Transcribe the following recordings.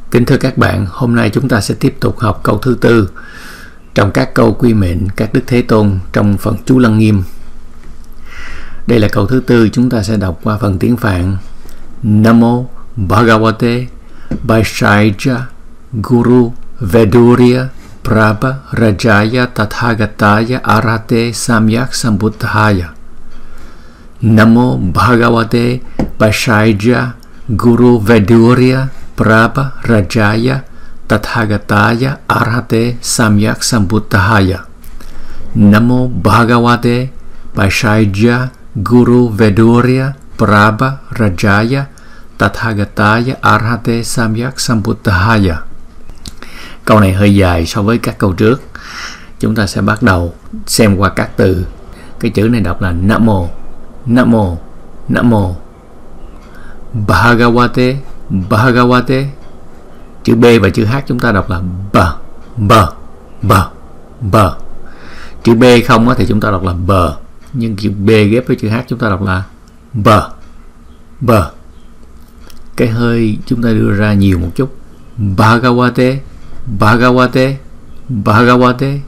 Kính thưa các bạn, hôm nay chúng ta sẽ tiếp tục học câu thứ tư trong các câu quy mệnh các Đức Thế Tôn trong phần chú Lăng Nghiêm. Đây là câu thứ tư, chúng ta sẽ đọc qua phần tiếng Phạn. Namo Bhagavate Vaishāya Guru Vedurya Prabha Rajaya Tathagataya Arhate Samyak Sambuddhaya. Namo Bhagavate Vaishāya Guru Vedurya Prabha Rajaya Tathagataya Arhate Samyak Sambuddhaya. Namo Bhagavate Vaishāya Guru Vedurya Prabha Rajaya Tathagataya Arhate Samyak Sambuddhaya. Câu này hơi dài so với các câu trước. Chúng ta sẽ bắt đầu xem qua các từ. Cái chữ này đọc là Namo, Namo, Namo. Bhagavate, Bhagavate. Chữ B và chữ H chúng ta đọc là B, B, B, B. Chữ B không thì chúng ta đọc là B, nhưng chữ B ghép với chữ H chúng ta đọc là B, B. Cái hơi chúng ta đưa ra nhiều một chút. Bhagavate, Bhagavate, Bhagavate.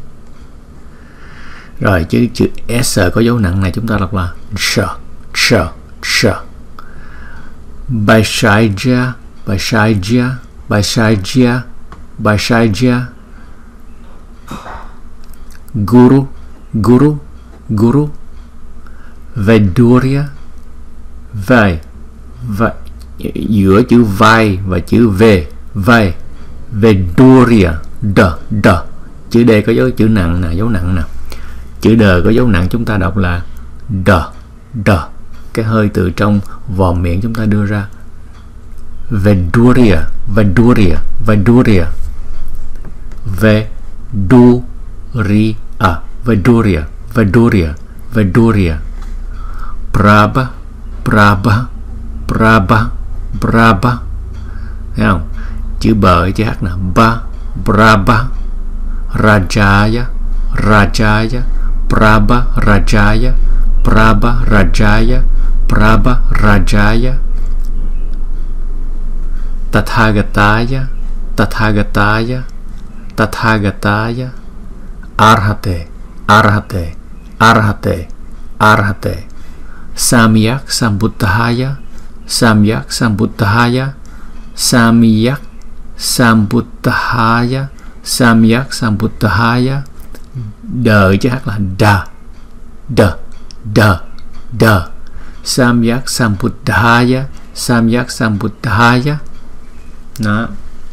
Rồi chữ S có dấu nặng này chúng ta đọc là Sh, Sh, Sh. Vaishāya, Vaishāya, Vaishāya, Vaishāya. Guru, Guru, Guru. Vedurya, vai, vai, giữa chữ vai và chữ V, vai. Vedurya, D. Chữ D có dấu chữ nặng nè, dấu nặng nè. Chữ D có dấu nặng chúng ta đọc là D. Cái hơi từ trong vòm miệng chúng ta đưa ra. Vedurya, Vedurya, Vedurya. Vedurya, Vedurya, Vedurya, Vedurya. Prabha, Prabha, Prabha, Prabha. Thấy không? Chữ bờ chữ H là ba, Prabha. Rajaya, Rajaya, Prabha Rajaya, Prabha Rajaya, Prabha Rajaya. Tathagataya, Tathagataya, Tathagataya. Arhate, Arhate, Arhate, Arhate. Samyak Sambuddhaya, Samyak Sambuddhaya, Samyak Sambuddhaya, Samyak Sambuddhaya. Đờ chứ H là đa, đờ, đờ, đờ. Samyak Sambuddhaya, Samyak Sambuddhaya. Đó.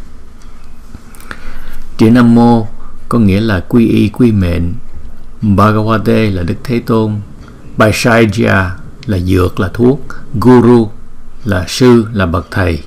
Chữ Nam Mô có nghĩa là quy y, quy mệnh. Bhagavate là Đức Thế Tôn. Vaishāya là dược, là thuốc. Guru là sư, là bậc thầy.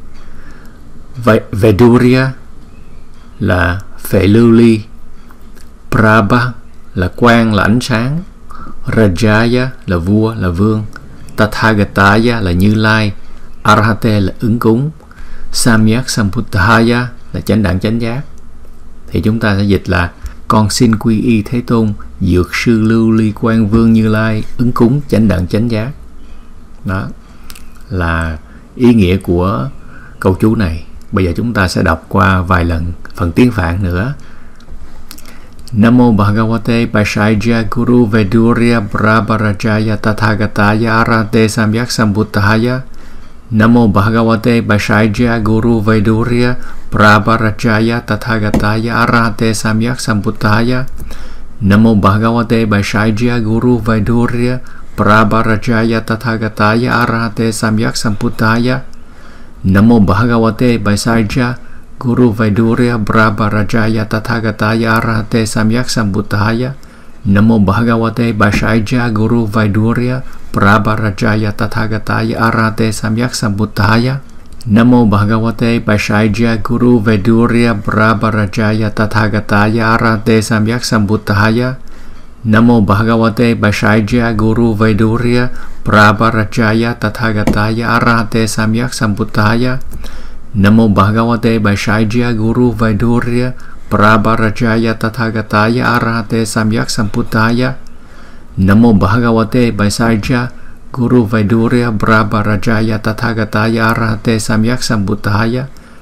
Vedurya là phệ lưu ly. Prabha là quang, là ánh sáng. Rajaya là vua, là vương. Tathagataya là Như Lai. Arhate là ứng cúng. Samyak Sambuddhaya là chánh đẳng chánh giác. Thì chúng ta sẽ dịch là: con xin quy y Thế Tôn, dược sư lưu ly quang vương Như Lai, ứng cúng chánh đẳng chánh giác. Đó là ý nghĩa của câu chú này. Bây giờ chúng ta sẽ đọc qua vài lần phần tiếng Phạn nữa. Namo Bhagavate Vaishāya Guru Vedurya Prabha Rajaya Tathagataya Arhate Samyak Sambuddhaya. Namo Bhagavate Vaishāya Guru Vedurya Prabha Rajaya Tathagataya Arhate Samyak Sambuddhaya. Namo Bhagavate Vaishāya Guru Vedurya Prabha Rajaya Tathagataya Arhate Samyak Sambuddhaya. Namo Bhagavate Vaishāya Guru Vedurya Prabha Rajaya Tathagataya Arhate Samyak Sambuddhaya. Namo Bhagavate Vaishāya Guru Vedurya Prabha Rajaya Tathagataya Arhate Samyak Sambuddhaya. Namo Bhagavate Vaishāya Guru Vedurya Prabha Rajaya Tathagataya Arhate Samyak Sambuddhaya. Namo Bhagavate Vaishāya Guru Vedurya Prabha Rajaya Tathagataya Arhate Samyak Sambuddhaya. Namo Bhagavate Vaishāya Guru Vedurya Prabha Rajaya Tathagataya Arhate Samyak Sambuddhaya. Namo Bhagavate Vaishāya Guru Vedurya Prabha Rajaya Tathagataya Arhate Samyak Sambuddhaya.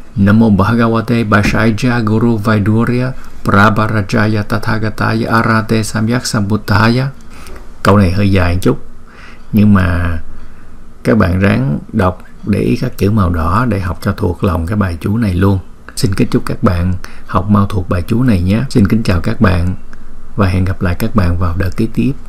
Namo Bhagavate Vaishya Guru Vaidurya Prabharajaya Tathagataya Arahate Samyak Sambuddhaya. Câu này hơi dài một chút, nhưng mà các bạn ráng đọc để ý các chữ màu đỏ để học cho thuộc lòng cái bài chú này luôn. Xin kính chúc các bạn học mau thuộc bài chú này nhé. Xin kính chào các bạn và hẹn gặp lại các bạn vào đợt kế tiếp.